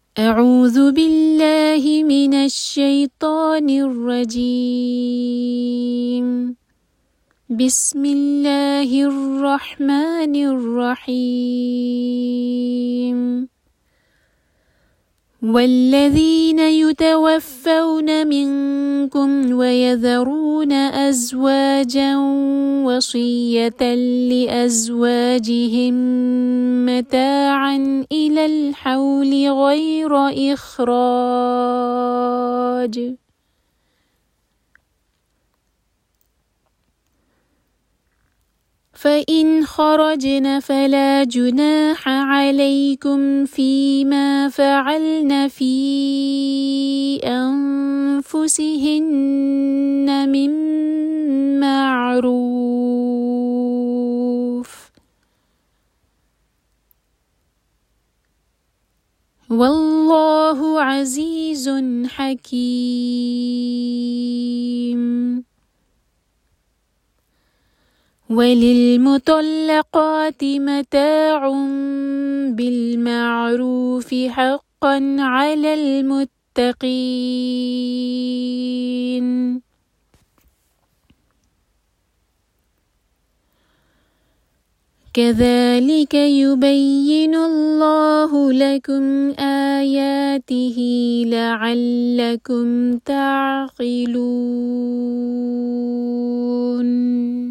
أعوذ بالله من الشيطان الرجيم. بسم الله الرحمن الرحيم. والذين يتوفون منكم ويذرون أزواجا وصية لأزواجهم متاعا إلى الحول غير إخراج فإن خرجن فلا جناح عليكم فيما فعلن في أنفسهن من معروف والله عزيز حكيم. وللمطلقات متاع بالمعروف حقا على المتقين. كذلك يبين الله لكم آياته لعلكم تعقلون.